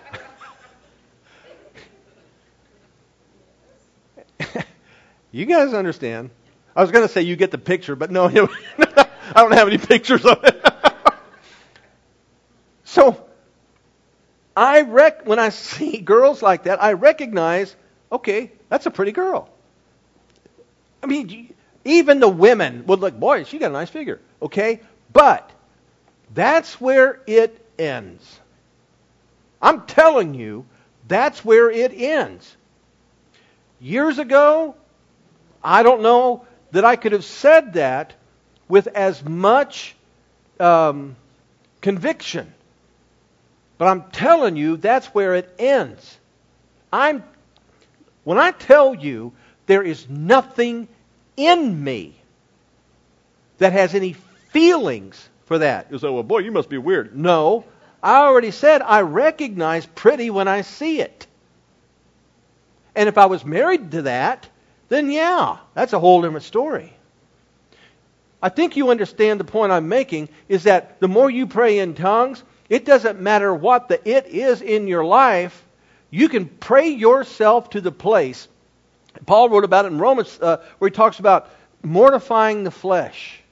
You guys understand. I was going to say you get the picture, but no, I don't have any pictures of it. So, when I see girls like that, I recognize, okay, that's a pretty girl. I mean, even the women would look, boy, she got a nice figure. Okay? But that's where it ends. I'm telling you, that's where it ends. Years ago, I don't know that I could have said that with as much conviction. But I'm telling you, that's where it ends. When I tell you there is nothing in me that has any feelings for that. You say, well, boy, you must be weird. No, I already said I recognize pretty when I see it. And if I was married to that, then yeah, that's a whole different story. I think you understand the point I'm making is that the more you pray in tongues, it doesn't matter what the it is in your life. You can pray yourself to the place. Paul wrote about it in Romans where he talks about mortifying the flesh.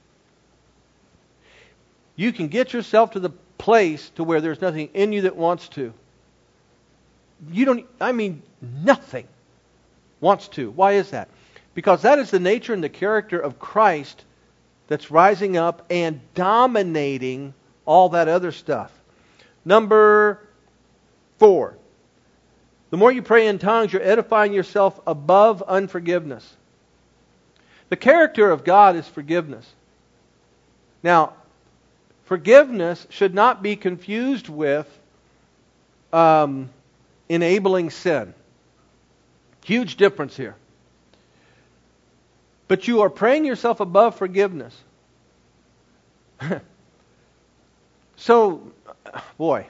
You can get yourself to the place to where there's nothing in you that wants to. Nothing wants to. Why is that? Because that is the nature and the character of Christ that's rising up and dominating all that other stuff. Number 4. The more you pray in tongues, you're edifying yourself above unforgiveness. The character of God is forgiveness. Now, forgiveness should not be confused with enabling sin. Huge difference here. But you are praying yourself above forgiveness. So, boy,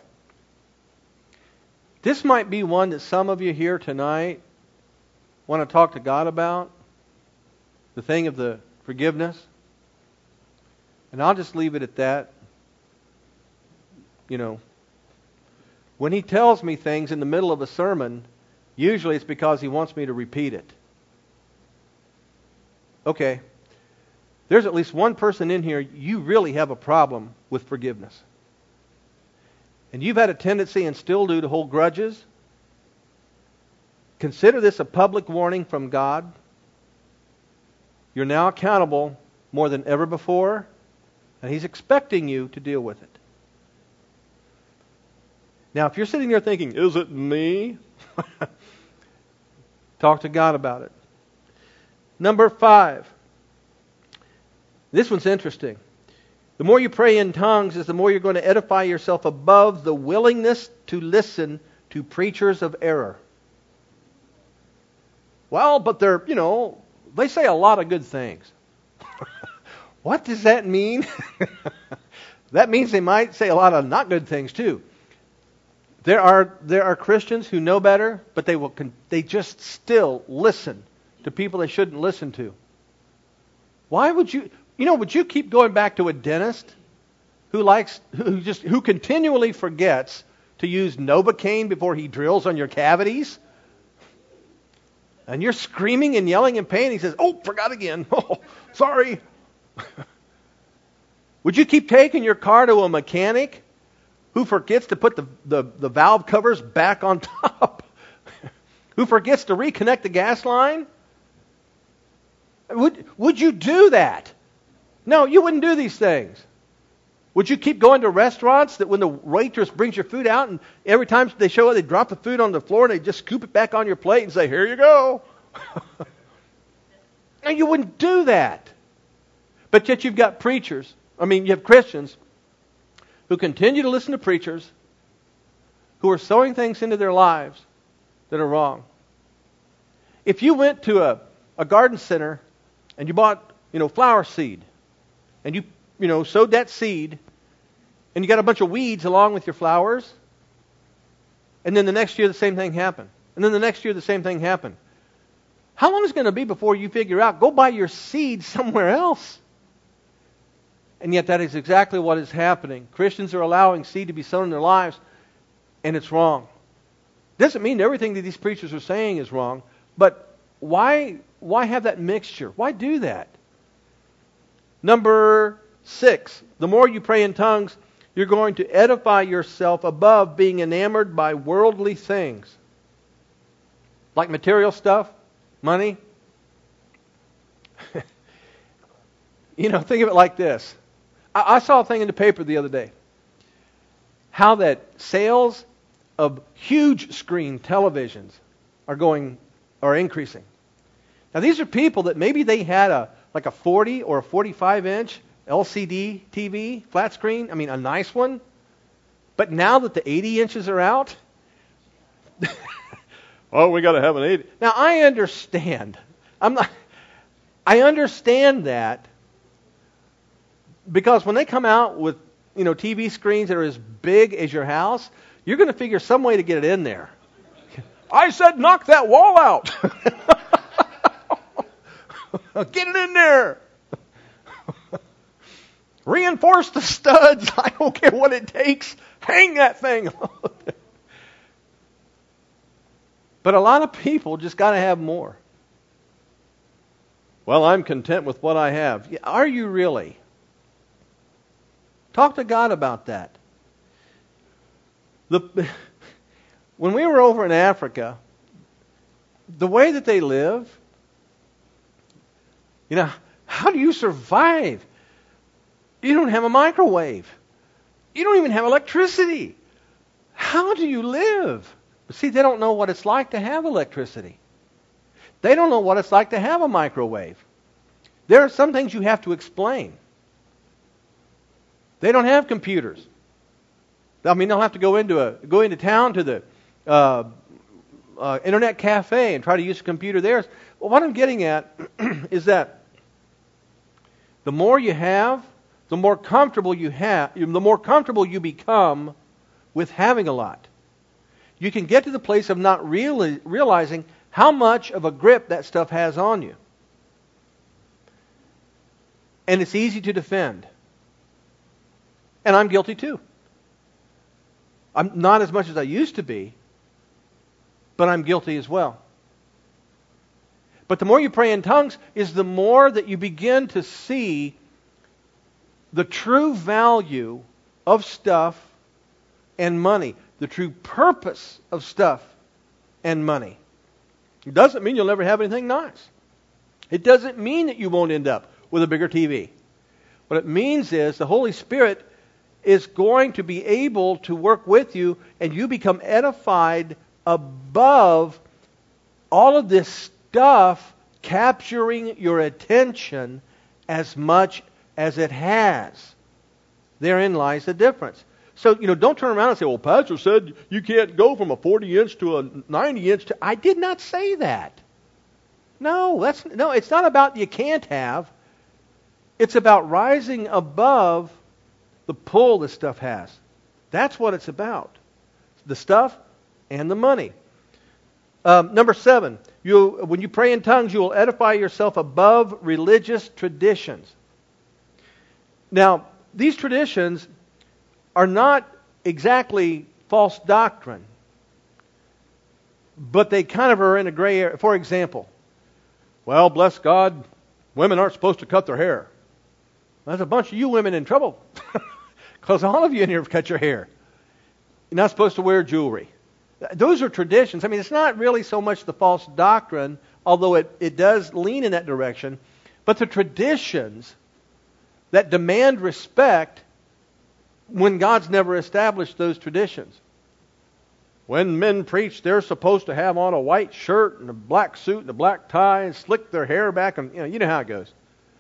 this might be one that some of you here tonight want to talk to God about. The thing of the forgiveness. And I'll just leave it at that. When He tells me things in the middle of a sermon, usually it's because He wants me to repeat it. Okay. There's at least one person in here, you really have a problem with forgiveness. And you've had a tendency, and still do, to hold grudges. Consider this a public warning from God. You're now accountable more than ever before, and He's expecting you to deal with it. Now, if you're sitting there thinking, is it me? Talk to God about it. Number 5. This one's interesting. The more you pray in tongues is the more you're going to edify yourself above the willingness to listen to preachers of error. Well, but they say a lot of good things. What does that mean? That means they might say a lot of not good things too. There are Christians who know better, but they just still listen to people they shouldn't listen to. Why would you? Would you keep going back to a dentist who continually forgets to use Novocaine before he drills on your cavities? And you're screaming and yelling in pain. He says, oh, forgot again. Oh, sorry. Would you keep taking your car to a mechanic who forgets to put the valve covers back on top? Who forgets to reconnect the gas line? Would you do that? No, you wouldn't do these things. Would you keep going to restaurants that when the waitress brings your food out and every time they show it, they drop the food on the floor and they just scoop it back on your plate and say, here you go. No, you wouldn't do that. But yet you've got preachers. You have Christians who continue to listen to preachers who are sowing things into their lives that are wrong. If you went to a garden center and you bought, flower seed and you sowed that seed and you got a bunch of weeds along with your flowers, and then the next year the same thing happened. And then the next year the same thing happened. How long is it going to be before you figure out, go buy your seed somewhere else? And yet that is exactly what is happening. Christians are allowing seed to be sown in their lives, and it's wrong. Doesn't mean everything that these preachers are saying is wrong, but why have that mixture? Why do that? Number 6, the more you pray in tongues, you're going to edify yourself above being enamored by worldly things. Like material stuff, money. Think of it like this. I saw a thing in the paper the other day. How that sales of huge screen televisions are increasing. Now these are people that maybe they had a 40 or a 45 inch LCD TV, flat screen, a nice one. But now that the 80 inches are out, oh, we got to have an 80. Now I understand. I understand that because when they come out with, TV screens that are as big as your house, you're going to figure some way to get it in there. I said knock that wall out. Get it in there. Reinforce the studs. I don't care what it takes. Hang that thing. But a lot of people just got to have more. Well, I'm content with what I have. Are you really? Talk to God about that. When we were over in Africa, the way that they live, how do you survive? You don't have a microwave. You don't even have electricity. How do you live? But see, they don't know what it's like to have electricity. They don't know what it's like to have a microwave. There are some things you have to explain. They don't have computers. They'll have to go into town to the internet cafe and try to use a computer there. Well, what I'm getting at is that the more you have, the more comfortable you become with having a lot. You can get to the place of not realizing how much of a grip that stuff has on you. And it's easy to defend. And I'm guilty too. I'm not as much as I used to be, but I'm guilty as well. But the more you pray in tongues is the more that you begin to see the true value of stuff and money, the true purpose of stuff and money. It doesn't mean you'll never have anything nice. It doesn't mean that you won't end up with a bigger TV. What it means is the Holy Spirit is going to be able to work with you and you become edified above all of this stuff capturing your attention as much as it has. Therein lies the difference. So, don't turn around and say, well, Pastor said you can't go from a 40-inch to a 90-inch. I did not say that. No, it's not about you can't have. It's about rising above the pull this stuff has. That's what it's about. The stuff and the money. Number 7, when you pray in tongues, you will edify yourself above religious traditions. Now, these traditions are not exactly false doctrine, but they kind of are in a gray area. For example, well, bless God, women aren't supposed to cut their hair. There's a bunch of you women in trouble because all of you in here have cut your hair. You're not supposed to wear jewelry. Those are traditions. I mean, it's not really so much the false doctrine, although it does lean in that direction, but the traditions that demand respect when God's never established those traditions. When men preach, they're supposed to have on a white shirt and a black suit and a black tie and slick their hair back, and you know how it goes.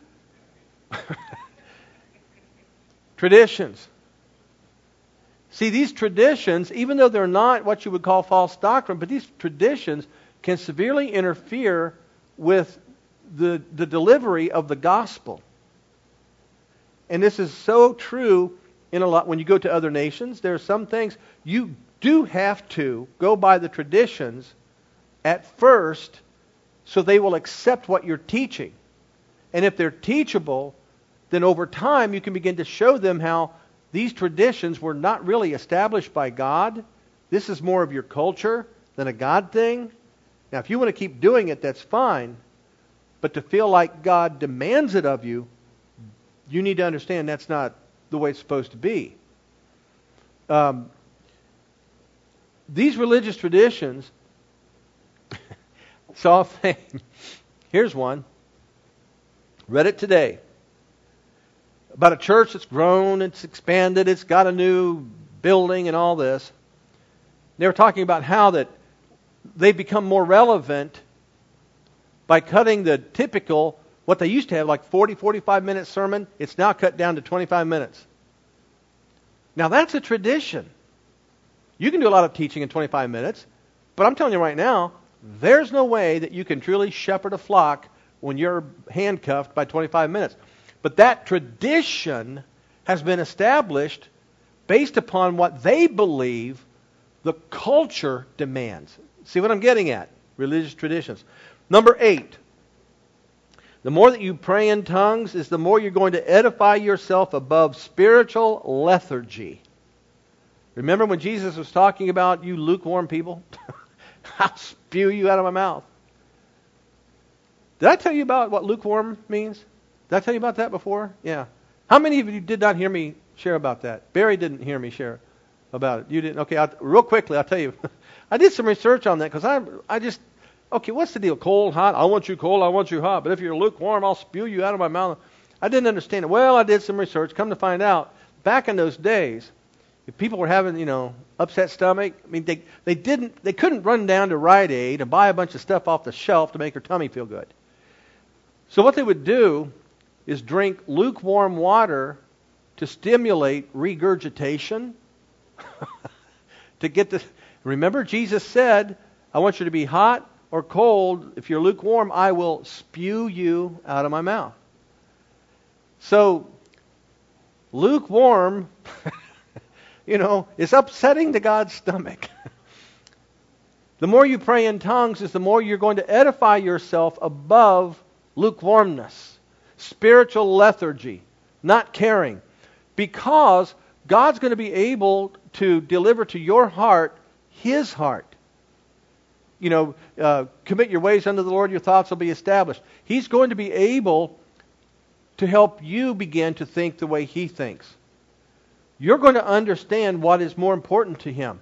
Traditions. See, these traditions, even though they're not what you would call false doctrine, but these traditions can severely interfere with the delivery of the gospel. And this is so true in a lot. When you go to other nations, there are some things you do have to go by the traditions at first so they will accept what you're teaching. And if they're teachable, then over time you can begin to show them how these traditions were not really established by God. This is more of your culture than a God thing. Now, if you want to keep doing it, that's fine. But to feel like God demands it of you, you need to understand that's not the way it's supposed to be. These religious traditions, saw a thing. Here's one. Read it today. About a church that's grown, it's expanded, it's got a new building and all this. They were talking about how that they become more relevant by cutting the typical, what they used to have, like 40, 45-minute sermon, it's now cut down to 25 minutes. Now that's a tradition. You can do a lot of teaching in 25 minutes, but I'm telling you right now, there's no way that you can truly shepherd a flock when you're handcuffed by 25 minutes. But that tradition has been established based upon what they believe the culture demands. See what I'm getting at? Religious traditions. Number 8. The more that you pray in tongues is the more you're going to edify yourself above spiritual lethargy. Remember when Jesus was talking about you lukewarm people? I'll spew you out of my mouth. Did I tell you about what lukewarm means? Did I tell you about that before? Yeah. How many of you did not hear me share about that? Barry didn't hear me share about it. You didn't? Okay, real quickly, I'll tell you. I did some research on that because I just, okay, what's the deal? Cold, hot? I want you cold, I want you hot. But if you're lukewarm, I'll spew you out of my mouth. I didn't understand it. Well, I did some research. Come to find out, back in those days, if people were having, upset stomach, I mean, they couldn't run down to Rite Aid and buy a bunch of stuff off the shelf to make their tummy feel good. So what they would do is drink lukewarm water to stimulate regurgitation. To get the, remember Jesus said, I want you to be hot or cold. If you're lukewarm, I will spew you out of my mouth. So, lukewarm, is upsetting to God's stomach. The more you pray in tongues is the more you're going to edify yourself above lukewarmness, spiritual lethargy, not caring. Because God's going to be able to deliver to your heart His heart. Commit your ways unto the Lord, your thoughts will be established. He's going to be able to help you begin to think the way He thinks. You're going to understand what is more important to Him.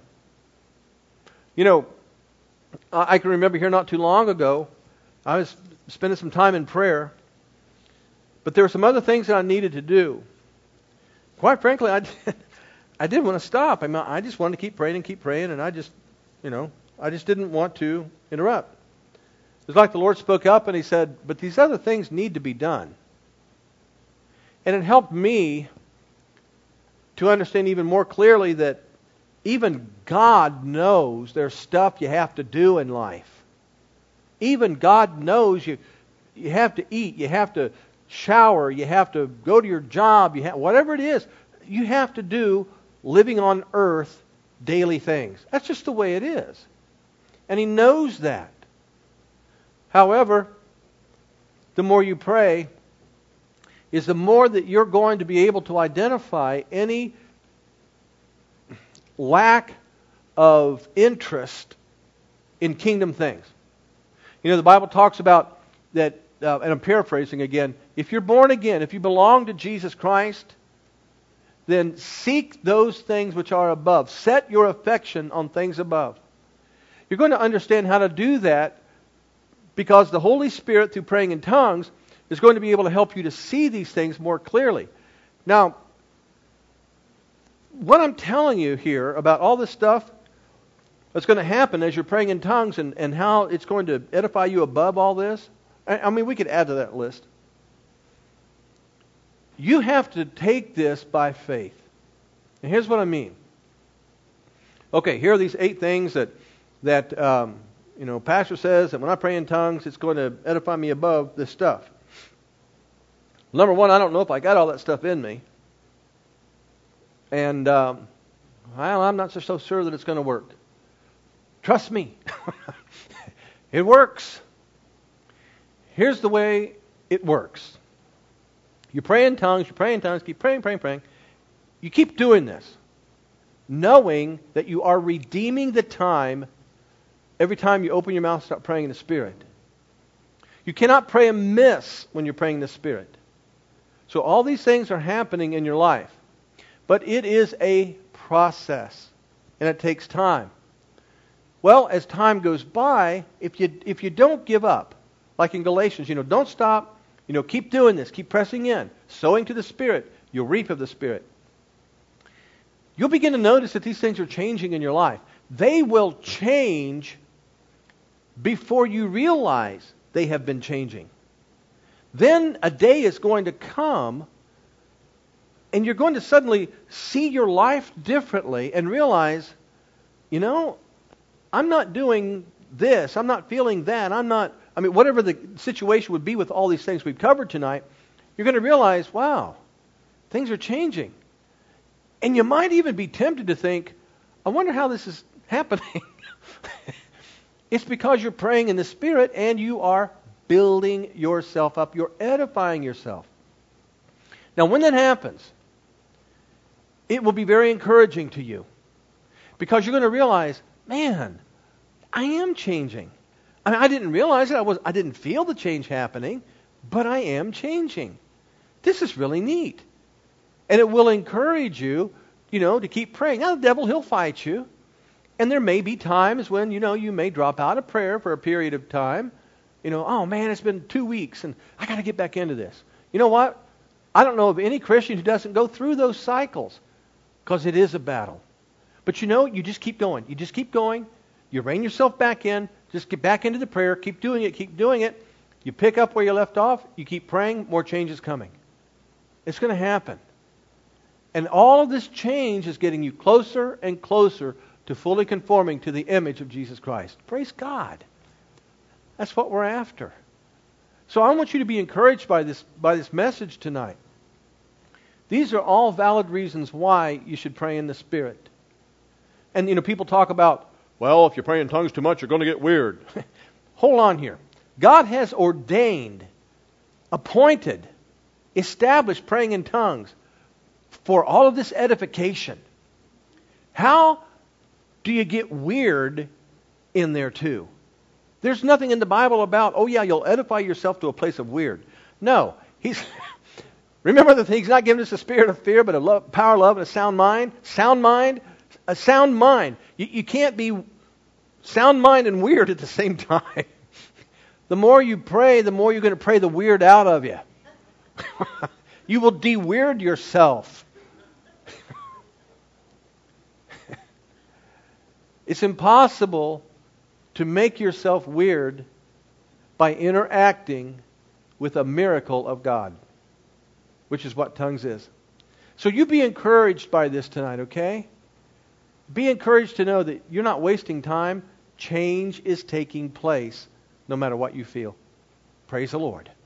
I can remember here not too long ago, I was spending some time in prayer, but there were some other things that I needed to do. Quite frankly, I didn't want to stop. I just wanted to keep praying, and I just didn't want to interrupt. It was like the Lord spoke up and He said, but these other things need to be done. And it helped me to understand even more clearly that even God knows there's stuff you have to do in life. Even God knows you have to eat, you have to shower, you have to go to your job, whatever it is, you have to do living on earth daily things. That's just the way it is. And He knows that. However, the more you pray is the more that you're going to be able to identify any lack of interest in kingdom things. You know, the Bible talks about that, and I'm paraphrasing again, if you're born again, if you belong to Jesus Christ, then seek those things which are above. Set your affection on things above. You're going to understand how to do that because the Holy Spirit, through praying in tongues, is going to be able to help you to see these things more clearly. Now, what I'm telling you here about all this stuff that's going to happen as you're praying in tongues and how it's going to edify you above all this, I mean, we could add to that list. You have to take this by faith. And here's what I mean. Okay, here are these 8 things that Pastor says that when I pray in tongues, it's going to edify me above this stuff. Number 1, I don't know if I got all that stuff in me. And I'm not so sure that it's going to work. Trust me. It works. Here's the way it works. You pray in tongues, keep praying. You keep doing this, knowing that you are redeeming the time every time you open your mouth and start praying in the Spirit. You cannot pray amiss when you're praying in the Spirit. So all these things are happening in your life. But it is a process, and it takes time. Well, as time goes by, if you don't give up, like in Galatians, don't stop, keep doing this, keep pressing in, sowing to the Spirit, you'll reap of the Spirit. You'll begin to notice that these things are changing in your life. They will change before you realize they have been changing. Then a day is going to come and you're going to suddenly see your life differently and realize, I'm not doing this, I'm not feeling that, whatever the situation would be with all these things we've covered tonight, you're going to realize, wow, things are changing. And you might even be tempted to think, I wonder how this is happening. It's because you're praying in the Spirit and you are building yourself up. You're edifying yourself. Now, when that happens, it will be very encouraging to you because you're going to realize, man, I am changing. I didn't realize it. I didn't feel the change happening, but I am changing. This is really neat. And it will encourage you, to keep praying. Now, the devil, he'll fight you. And there may be times when, you may drop out of prayer for a period of time. Oh man, it's been 2 weeks and I got to get back into this. You know what? I don't know of any Christian who doesn't go through those cycles because it is a battle. But you just keep going. You just keep going. You rein yourself back in. Just get back into the prayer. Keep doing it. Keep doing it. You pick up where you left off. You keep praying. More change is coming. It's going to happen. And all of this change is getting you closer and closer to fully conforming to the image of Jesus Christ. Praise God. That's what we're after. So I want you to be encouraged by this message tonight. These are all valid reasons why you should pray in the Spirit. And people talk about, well, if you pray in tongues too much, you're going to get weird. Hold on here. God has ordained, appointed, established praying in tongues for all of this edification. How do you get weird in there too? There's nothing in the Bible about, you'll edify yourself to a place of weird. No. Remember that He's not giving us a spirit of fear, but a love, power, love, and a sound mind. Sound mind? A sound mind. You can't be sound mind and weird at the same time. The more you pray, the more you're going to pray the weird out of you. You will de-weird yourself. It's impossible to make yourself weird by interacting with a miracle of God, which is what tongues is. So you be encouraged by this tonight, okay? Be encouraged to know that you're not wasting time. Change is taking place no matter what you feel. Praise the Lord.